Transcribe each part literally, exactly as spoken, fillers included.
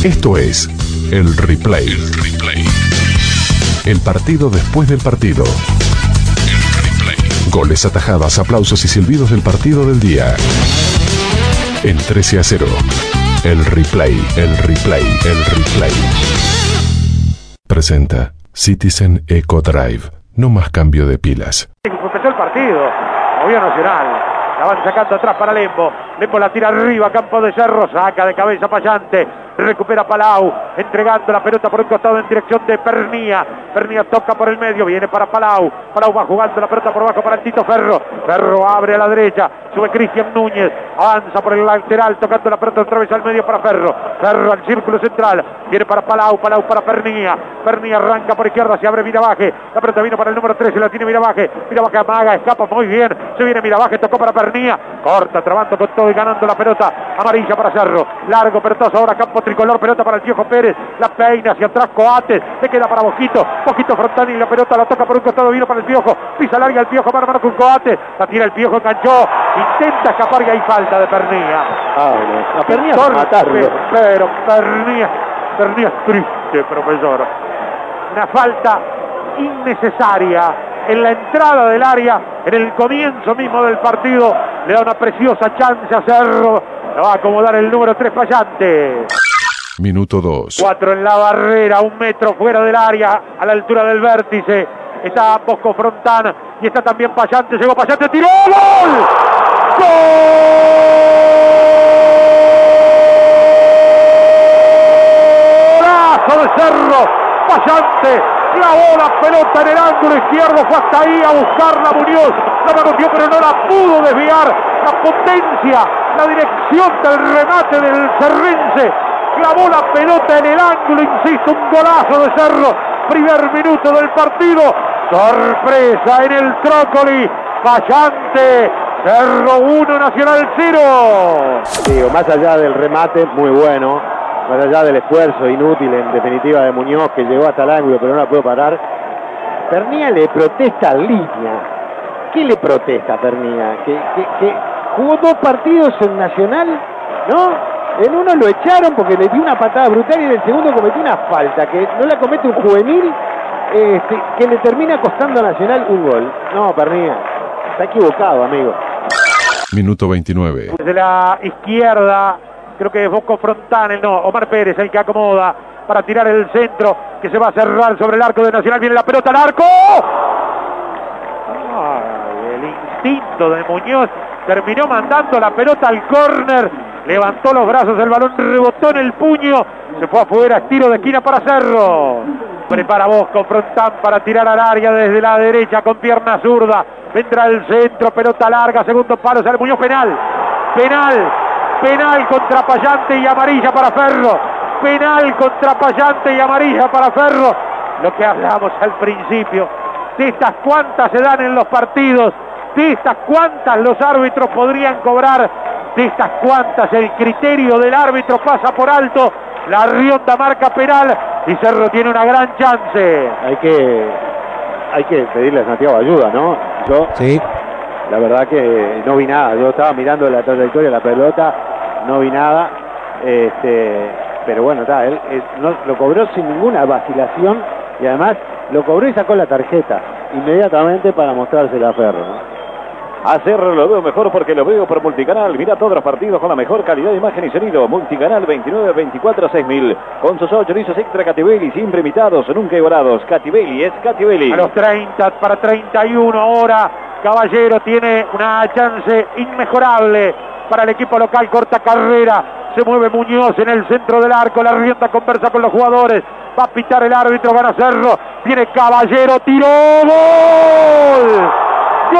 Esto es El Replay. El Replay. El partido después del partido. El Replay. Goles, atajadas, aplausos y silbidos del partido del día. En trece a cero. El Replay. El Replay. El Replay. Presenta Citizen Eco Drive. No más cambio de pilas. Empezó el partido. Movió Nacional. La van sacando atrás para Lembo. Lembo la tira arriba, campo de Cerro. Saca de cabeza Payante. Recupera Palau. Entregando la pelota por un costado en dirección de Pernía. Pernía toca por el medio. Viene para Palau. Palau va jugando la pelota por abajo para el Tito Ferro. Ferro abre a la derecha. Sube Cristian Núñez. Avanza por el lateral. Tocando la pelota otra vez al medio para Ferro. Ferro al círculo central. Viene para Palau. Palau para Pernía. Pernía arranca por izquierda. Se abre Miravaje. La pelota vino para el número trece. La tiene Miravaje. Miravaje amaga. Escapa muy bien. Se viene Miravaje. Tocó para Pernía. Corta. Trabando con todo y ganando la pelota. Amarilla para Cerro. Largo pelotazo ahora. Campo tricolor. Pelota para el Piojo Pérez. La peina hacia atrás Coates. Le queda para Bojito. Bojito Frontani. La pelota la toca por un costado. Vino para el Piojo. Pisa larga el Piojo. Mano a mano con Coates. La tira el Piojo. Enganchó. Intenta escapar y hay falta de Pernía. Ah, no. La Pernía va a matarlo. Pero Pernía. Pernía es triste, profesor. Una falta innecesaria en la entrada del área, en el comienzo mismo del partido. Le da una preciosa chance a Cerro. La va a acomodar el número tres Payante. Minuto dos. Cuatro en la barrera, un metro fuera del área, a la altura del vértice. Está Bosco Frontán y está también Payante. Llegó Payante, tiró. ¡Gol! ¡Gol! De Cerro, Payante clavó la pelota en el ángulo izquierdo, fue hasta ahí a buscarla Muñoz, la manoteó pero no la pudo desviar. La potencia, la dirección del remate del cerrense, clavó la pelota en el ángulo, insisto, un golazo de Cerro. Primer minuto del partido, sorpresa en el Trócoli. Payante, Cerro uno, Nacional cero. Digo, más allá del remate, muy bueno. Más allá del esfuerzo inútil en definitiva de Muñoz, que llegó hasta el ángulo pero no la pudo parar, Pernía le protesta a Línea. ¿Qué le protesta a Pernía? Que, que, que jugó dos partidos en Nacional, ¿no? En uno lo echaron porque le dio una patada brutal y en el segundo cometió una falta que no la comete un juvenil, este, que le termina costando a Nacional un gol. No, Pernía, está equivocado, amigo. Minuto veintinueve. Desde la izquierda, creo que es Bosco Frontán, no, Omar Pérez, el que acomoda para tirar el centro, que se va a cerrar sobre el arco de Nacional. Viene la pelota al arco. Ay, el instinto de Muñoz terminó mandando la pelota al córner. Levantó los brazos, el balón rebotó en el puño. Se fue afuera, tiro de esquina para Cerro. Prepara Bosco Frontán para tirar al área desde la derecha con pierna zurda. Vendrá el centro, pelota larga, segundo palo, sale Muñoz, penal. Penal. Penal contra Payante y amarilla para Ferro. Penal contra Payante y amarilla para Ferro. Lo que hablamos al principio, de estas cuantas se dan en los partidos, de estas cuantas los árbitros podrían cobrar, de estas cuantas el criterio del árbitro pasa por alto. La Rionda marca penal y Cerro tiene una gran chance. Hay que, hay que pedirle a Santiago ayuda, ¿no? Yo... Sí. La verdad que no vi nada, yo estaba mirando la trayectoria de la pelota, no vi nada, este, pero bueno, está, él, él no, lo cobró sin ninguna vacilación y además lo cobró y sacó la tarjeta inmediatamente para mostrársela a Ferro, ¿no? A Cerro lo veo mejor porque lo veo por Multicanal. Mira todos los partidos con la mejor calidad de imagen y sonido. Multicanal veintinueve veinticuatro seis mil. Con sus ocho chorizos extra Catibelli, siempre imitados, nunca igualados. Catibelli es Catibelli. A los treinta para treinta y uno ahora, Caballero tiene una chance inmejorable para el equipo local. Corta carrera, se mueve Muñoz en el centro del arco. La Rionda conversa con los jugadores. Va a pitar el árbitro, gana Cerro. Viene Caballero, tiró, gol. ¡Gol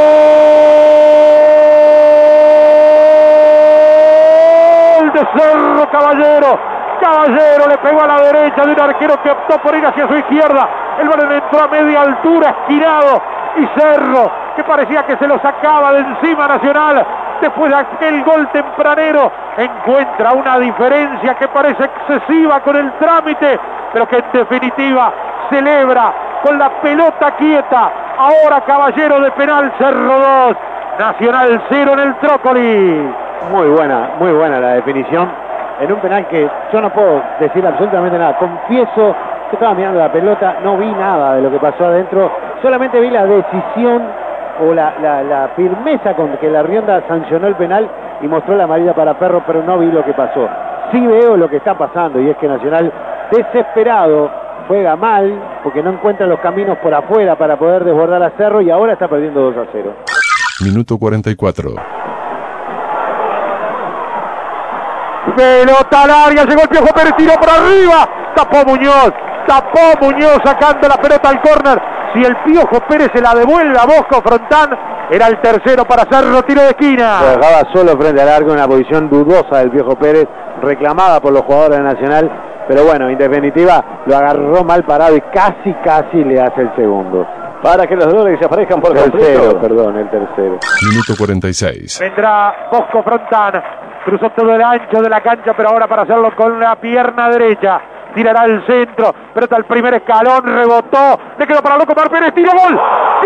de Cerro! Caballero, Caballero le pegó a la derecha de un arquero que optó por ir hacia su izquierda. El balón entró a media altura, esquinado, y Cerro, que parecía que se lo sacaba de encima Nacional, después de aquel gol tempranero, encuentra una diferencia que parece excesiva con el trámite, pero que en definitiva celebra con la pelota quieta. Ahora Caballero de penal, Cerro dos, Nacional cero en el Trócoli. Muy buena, muy buena la definición. en un penal que yo no puedo decir absolutamente nada. Confieso que estaba mirando la pelota, no vi nada de lo que pasó adentro, solamente vi la decisión o la, la, la firmeza con que la Rionda sancionó el penal y mostró la amarilla para Ferro, pero no vi lo que pasó. Sí veo lo que está pasando, y es que Nacional, desesperado, juega mal porque no encuentra los caminos por afuera para poder desbordar a Cerro, y ahora está perdiendo dos a cero. Minuto cuarenta y cuatro. Pelota al área, llegó el Piojo Pérez, tiró por arriba, tapó Muñoz, tapó Muñoz sacando la pelota al córner. Si el Piojo Pérez se la devuelve a Bosco Frontán, era el tercero para Cerro, tiro de esquina. Lo dejaba solo frente al arco, en una posición dudosa del Piojo Pérez, reclamada por los jugadores de Nacional, pero bueno, en definitiva lo agarró mal parado y casi, casi le hace el segundo. Para que los dolores se aparezcan por el completo. tercero, perdón, el tercero. Minuto cuarenta y seis. Vendrá Bosco Frontán, cruzó todo el ancho de la cancha, pero ahora para hacerlo con la pierna derecha. Tirará el centro, pelota al primer escalón, rebotó, le quedó para Locomar Pérez, tiro, gol. ¡Gol!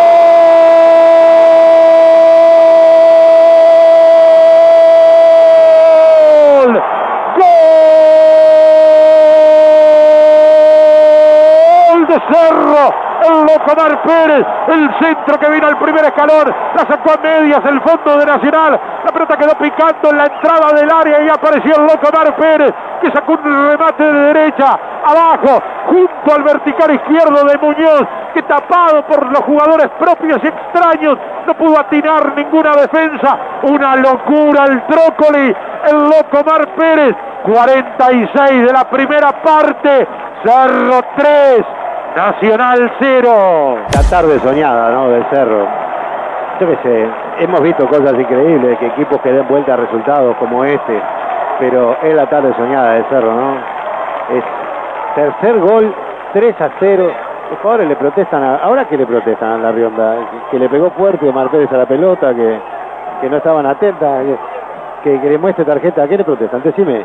¡Gol de Cerro! El Locomar Pérez, el centro que vino al primer escalón, la sacó a medias el fondo de Nacional, la pelota quedó picando en la entrada del área y apareció el Locomar Pérez, que sacó un remate de derecha, abajo, junto al vertical izquierdo de Muñoz, que tapado por los jugadores propios y extraños, no pudo atinar ninguna defensa. Una locura el Trócoli, el Locomar Pérez, cuarenta y seis de la primera parte, Cerro tres. Nacional cero. La tarde soñada, ¿no?, de Cerro. Yo qué sé, hemos visto cosas increíbles, que equipos que den vuelta a resultados como este, pero es la tarde soñada de Cerro, ¿no? Es tercer gol, tres a cero. Los jugadores le protestan, a, ahora que le protestan a la Rionda, que, que le pegó fuerte Omar Pérez a la pelota, que, que no estaban atentas, que, que, que le muestre tarjeta. ¿A qué le protestan? Decime.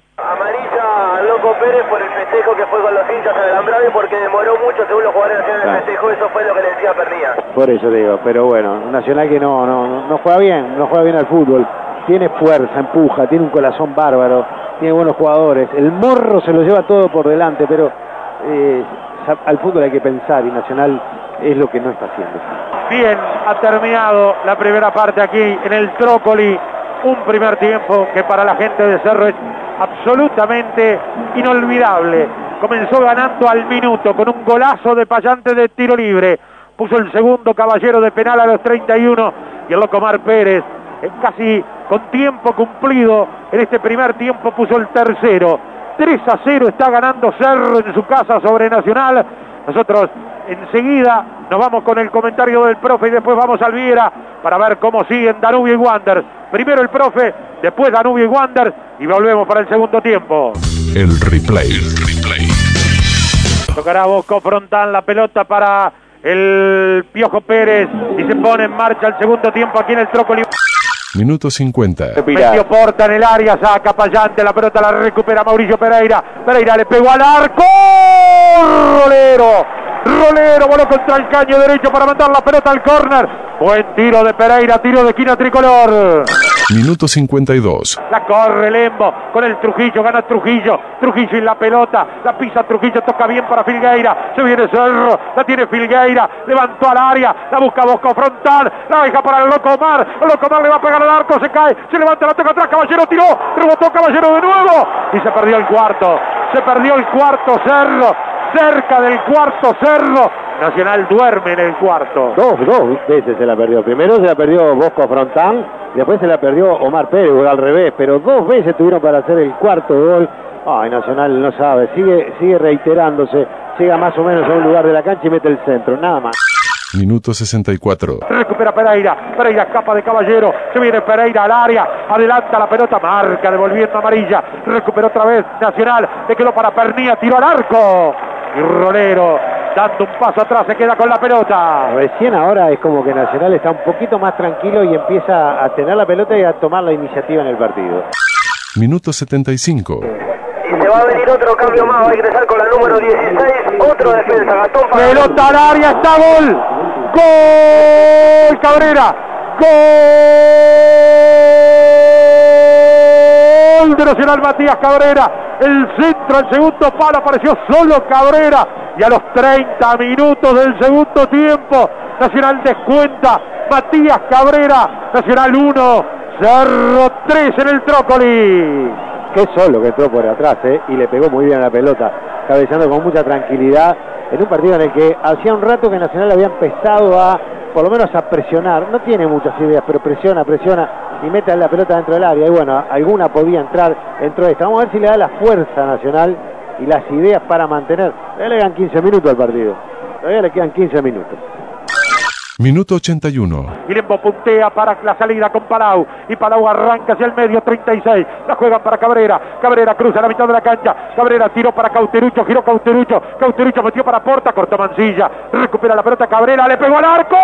Amarilla al Loco Pérez por el festejo que fue con los hinchas al alambrado y porque demoró mucho según los jugadores nacionales del festejo. Eso fue lo que le decía Pernía. Por eso digo, pero bueno, un Nacional que no, no, no juega bien, no juega bien al fútbol, tiene fuerza, empuja, tiene un corazón bárbaro, tiene buenos jugadores, el Morro se lo lleva todo por delante, pero eh, al fútbol hay que pensar y Nacional es lo que no está haciendo. Bien, ha terminado la primera parte aquí en el Trócoli, un primer tiempo que para la gente de Cerro es absolutamente inolvidable. Comenzó ganando al minuto con un golazo de Payante de tiro libre, puso el segundo Caballero de penal a los treinta y uno y el Locomar Pérez, eh, casi con tiempo cumplido en este primer tiempo, puso el tercero. Tres a cero está ganando Cerro en su casa sobre Nacional. Nosotros enseguida nos vamos con el comentario del profe y después vamos al Viera para ver cómo siguen Danubio y Wanderers. Primero el profe, después Danubio y Wanderers y volvemos para el segundo tiempo. El replay. El replay. Tocará Bosco Frontán, la pelota para el Piojo Pérez y se pone en marcha el segundo tiempo aquí en el Trócoli. Minuto cincuenta. Metió Porta en el área, saca Payante, la pelota la recupera Mauricio Pereira. Pereira le pegó al arco. Rolero. Rolero voló contra el caño derecho para mandar la pelota al córner. Buen tiro de Pereira, tiro de esquina tricolor. Minuto cincuenta y dos. La corre Lembo con el Trujillo, gana Trujillo. Trujillo y la pelota, la pisa Trujillo, toca bien para Filgueira. Se viene Cerro, la tiene Filgueira, levantó al área, la busca Bosco Frontán, la deja para el Locomar. El Locomar le va a pegar al arco, se cae, se levanta, la toca atrás, Caballero tiró, rebotó Caballero de nuevo y se perdió el cuarto. Se perdió el cuarto Cerro, cerca del cuarto Cerro. Nacional duerme en el cuarto. Dos, dos veces se la perdió. Primero se la perdió Bosco Frontán, después se la perdió Omar Pérez, o al revés, pero dos veces tuvieron para hacer el cuarto gol. Ay, Nacional no sabe, sigue, sigue reiterándose, llega más o menos a un lugar de la cancha y mete el centro, nada más. Minuto sesenta y cuatro. Recupera Pereira, Pereira escapa de Caballero, se viene Pereira al área, adelanta la pelota, marca devolviendo amarilla, recupera otra vez Nacional, le quedó para Pernía, tiró al arco y Rolero dando un paso atrás se queda con la pelota. Recién ahora es como que Nacional está un poquito más tranquilo y empieza a tener la pelota y a tomar la iniciativa en el partido. Minuto setenta y cinco. Y se va a venir otro cambio más, va a ingresar con la número dieciséis, otro defensa, Gastón Fajardo. Pelota al área, está gol. Gol Cabrera. Gol de Nacional, Matías Cabrera. El centro, el segundo palo, apareció solo Cabrera. Y a los treinta minutos del segundo tiempo, Nacional descuenta. Matías Cabrera, Nacional uno, Cerro tres en el Trócoli. Qué solo que entró por atrás, ¿eh? Y le pegó muy bien a la pelota, cabeceando con mucha tranquilidad, en un partido en el que hacía un rato que Nacional había empezado a, por lo menos a presionar. No tiene muchas ideas, pero presiona, presiona y mete la pelota dentro del área. Y bueno, alguna podía entrar, entró esta. Vamos a ver si le da la fuerza a Nacional y las ideas para mantener. Todavía le quedan quince minutos al partido. Todavía le quedan quince minutos. Minuto ochenta y uno. Lembo puntea para la salida con Palau. Y Palau arranca hacia el medio, treinta y seis. La juegan para Cabrera. Cabrera cruza la mitad de la cancha. Cabrera tiró para Cauterucho, giró Cauterucho. Cauterucho metió para Porta, cortó Mancilla. Recupera la pelota Cabrera, le pegó al arco.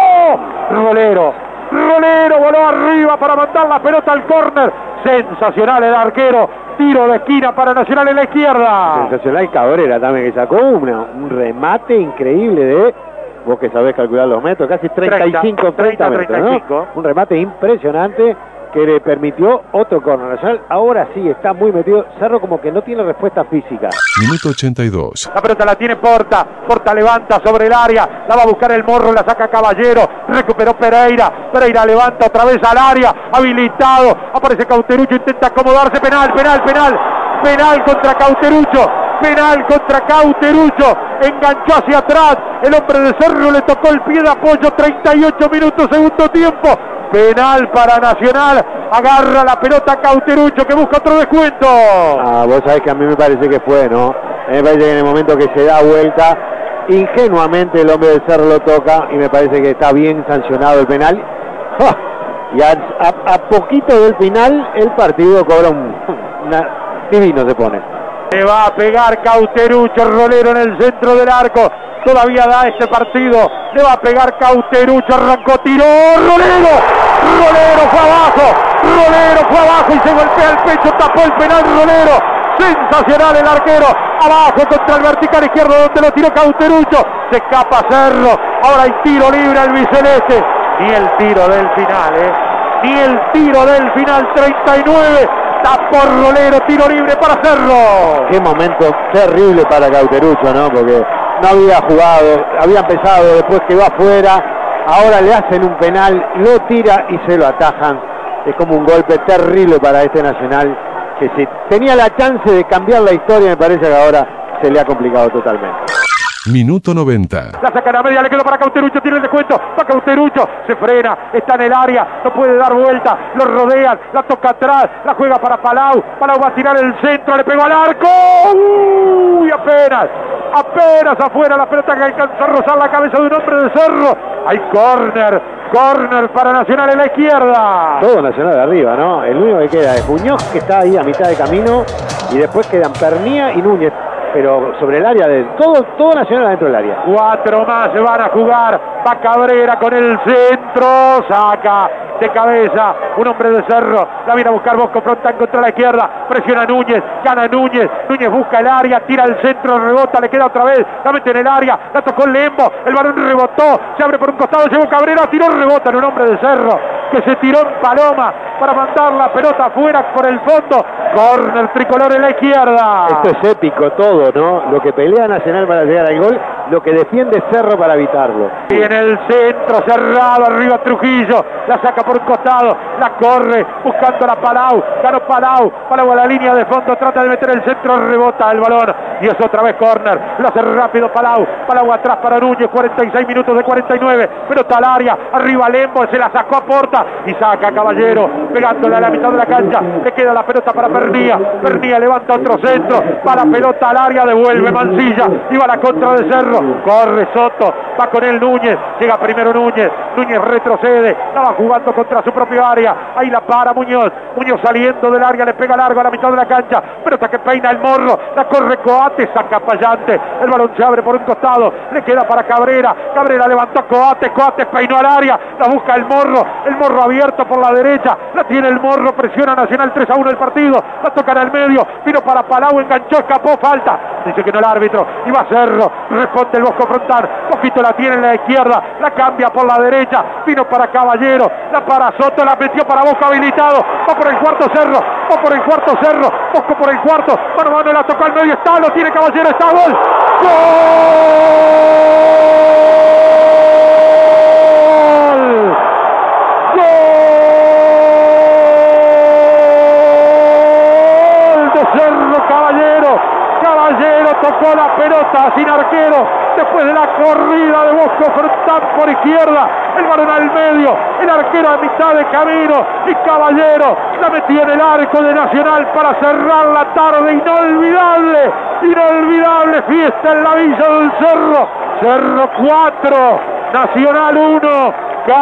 Rolero. Rolero voló arriba para mandar la pelota al córner. Sensacional el arquero. Tiro de esquina para Nacional en la izquierda. Sensacional Cabrera también, que sacó una, un remate increíble de... Vos que sabés calcular los metros, casi treinta y cinco, treinta metros, treinta y cinco. ¿No? Un remate impresionante que le permitió otro córner. Nacional ahora sí está muy metido. Cerro como que no tiene respuesta física. Minuto ochenta y dos. La pelota la tiene Porta. Porta levanta sobre el área. La va a buscar el Morro, la saca Caballero. Recuperó Pereira. Pereira levanta otra vez al área. Habilitado. Aparece Cauterucho, intenta acomodarse. Penal, penal, penal. Penal contra Cauterucho. Penal contra Cauterucho. Enganchó hacia atrás. El hombre de Cerro le tocó el pie de apoyo. treinta y ocho minutos, segundo tiempo. Penal para Nacional. Agarra la pelota Cauterucho, que busca otro descuento. Ah, vos sabés que a mí me parece que fue, ¿no? A mí me parece que en el momento que se da vuelta, ingenuamente el hombre de Cerro lo toca y me parece que está bien sancionado el penal. ¡Oh! Y a, a, a poquito del final el partido cobra un... Una, divino se pone. Le va a pegar Cauterucho, Rolero en el centro del arco. Todavía da este partido. Le va a pegar Cauterucho, arrancó, tiró. Rolero. Rolero fue abajo. Rolero fue abajo y se golpea el pecho. Tapó el penal Rolero. Sensacional el arquero. Abajo contra el vertical izquierdo donde lo tiró Cauterucho. Se escapa Cerro. Ahora hay tiro libre al biceleste. Ni el tiro del final, ¿eh? Ni el tiro del final. treinta y nueve. Tapó Rolero, tiro libre para Cerro. Qué momento terrible para Cauterucho, ¿no? Porque no había jugado, había empezado, después quedó afuera, ahora le hacen un penal, lo tira y se lo atajan. Es como un golpe terrible para este Nacional, que si tenía la chance de cambiar la historia, me parece que ahora se le ha complicado totalmente. Minuto noventa. La saca a la media, le quedó para Cauterucho, tiene el descuento. Va Cauterucho, se frena, está en el área, no puede dar vuelta, lo rodean, la toca atrás, la juega para Palau. Palau va a tirar el centro, le pegó al arco. Uy, apenas, apenas afuera la pelota que alcanzó a rozar la cabeza de un hombre de Cerro. Hay córner, córner para Nacional en la izquierda. Todo Nacional de arriba, ¿no? El único que queda es Muñoz, que está ahí a mitad de camino, y después quedan Pernía y Núñez. Pero sobre el área de todo, todo Nacional adentro del área. Cuatro más se van a jugar. Va Cabrera con el centro. Saca de cabeza un hombre de Cerro. La viene a buscar Bosco Frontán contra la izquierda. Presiona Núñez. Gana Núñez. Núñez busca el área. Tira el centro. Rebota. Le queda otra vez. La mete en el área. La tocó Lembo. El balón rebotó. Se abre por un costado. Llegó Cabrera. Tiró. Rebota en un hombre de Cerro que se tiró en paloma para mandar la pelota afuera por el fondo. Córner tricolor en la izquierda. Esto es épico todo, ¿no? Lo que pelea Nacional para llegar al gol, lo que defiende Cerro para evitarlo. Y en el centro cerrado, arriba Trujillo, la saca por un costado, la corre, buscando a Palau, ganó Palau, Palau a la línea de fondo, trata de meter el centro, rebota el balón, y es otra vez córner, lo hace rápido Palau, Palau atrás para Núñez, cuarenta y seis minutos de cuarenta y nueve, pelota al área, arriba Lembo, se la sacó a Porta, y saca a Caballero, pegándole a la mitad de la cancha, le queda la pelota para Pernía, Pernía levanta otro centro, va la pelota al área, devuelve Mancilla, y va la contra de Cerro, corre Soto, va con él Núñez, llega primero Núñez, Núñez retrocede, la va jugando contra su propio área, ahí la para Muñoz, Muñoz saliendo del área, le pega largo a la mitad de la cancha, pelota que peina el Morro, la corre Coate, saca Payante, el balón se abre por un costado, le queda para Cabrera, Cabrera levantó a Coate, Coate peinó al área, la busca el Morro, el Morro abierto por la derecha, la tiene el Morro, presiona Nacional, tres a uno el partido, la tocan al medio, vino para Palau, enganchó, escapó, falta, dice que no el árbitro, y va Cerro, responde responde el Bosco Frontán. Bosquito la tiene en la izquierda, la cambia por la derecha, vino para Caballero, la para Soto, la metió para Bosco habilitado, va por el cuarto Cerro, va por el cuarto Cerro, Bosco por el cuarto, mano a mano, la tocó al medio, está, lo tiene Caballero, está, gol. ¡Gol! Caballero tocó la pelota sin arquero después de la corrida de Bosco Frontán por izquierda, el balón al medio, el arquero a mitad de camino y Caballero la metió en el arco de Nacional para cerrar la tarde. Inolvidable, inolvidable fiesta en la Villa del Cerro. Cerro cuatro, Nacional uno,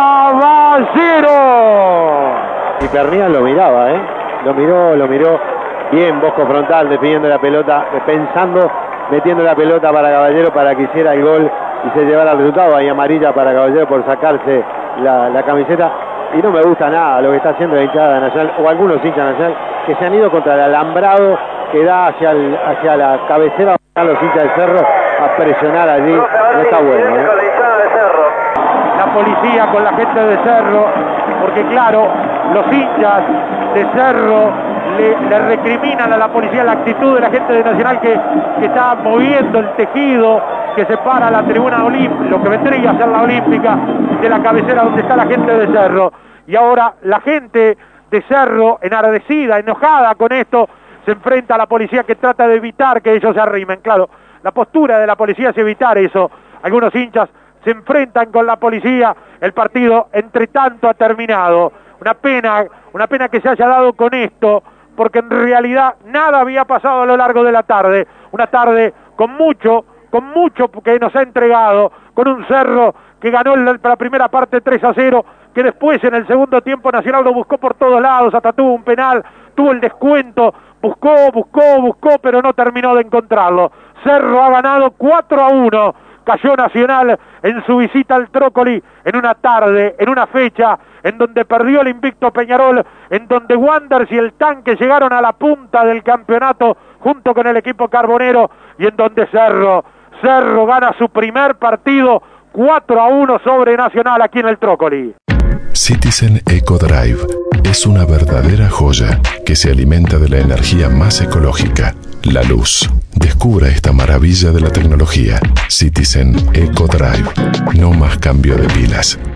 Caballero. Y Pernía lo miraba, ¿eh? Lo miró, lo miró. Bien, Bosco Frontal definiendo la pelota, pensando, metiendo la pelota para Caballero para que hiciera el gol y se llevara el resultado. Hay amarilla para Caballero por sacarse la, la camiseta. Y no me gusta nada lo que está haciendo la hinchada Nacional, o algunos hinchas Nacional, que se han ido contra el alambrado que da hacia, el, hacia la cabecera. Están los hinchas del Cerro a presionar allí. No está bueno, ¿eh? La policía con la gente de Cerro, porque claro, los hinchas de Cerro Le, le recriminan a la policía la actitud de la gente de Nacional que, que está moviendo el tejido que separa la tribuna olímpica, lo que vendría a ser la olímpica, de la cabecera donde está la gente de Cerro. Y ahora la gente de Cerro, enardecida, enojada con esto, se enfrenta a la policía que trata de evitar que ellos se arrimen. Claro, la postura de la policía es evitar eso. Algunos hinchas se enfrentan con la policía. El partido, entre tanto, ha terminado. Una pena, una pena que se haya dado con esto, porque en realidad nada había pasado a lo largo de la tarde. Una tarde con mucho, con mucho que nos ha entregado, con un Cerro que ganó la primera parte tres a cero, que después en el segundo tiempo Nacional lo buscó por todos lados, hasta tuvo un penal, tuvo el descuento, buscó, buscó, buscó, pero no terminó de encontrarlo. Cerro ha ganado cuatro a uno, cayó Nacional en su visita al Trócoli, en una tarde, en una fecha en donde perdió el invicto Peñarol, en donde Wanderers y el Tanque llegaron a la punta del campeonato junto con el equipo carbonero, y en donde Cerro, Cerro gana su primer partido cuatro a uno sobre Nacional aquí en el Trócoli. Citizen Eco Drive es una verdadera joya que se alimenta de la energía más ecológica, la luz. Descubra esta maravilla de la tecnología. Citizen Eco Drive. No más cambio de pilas.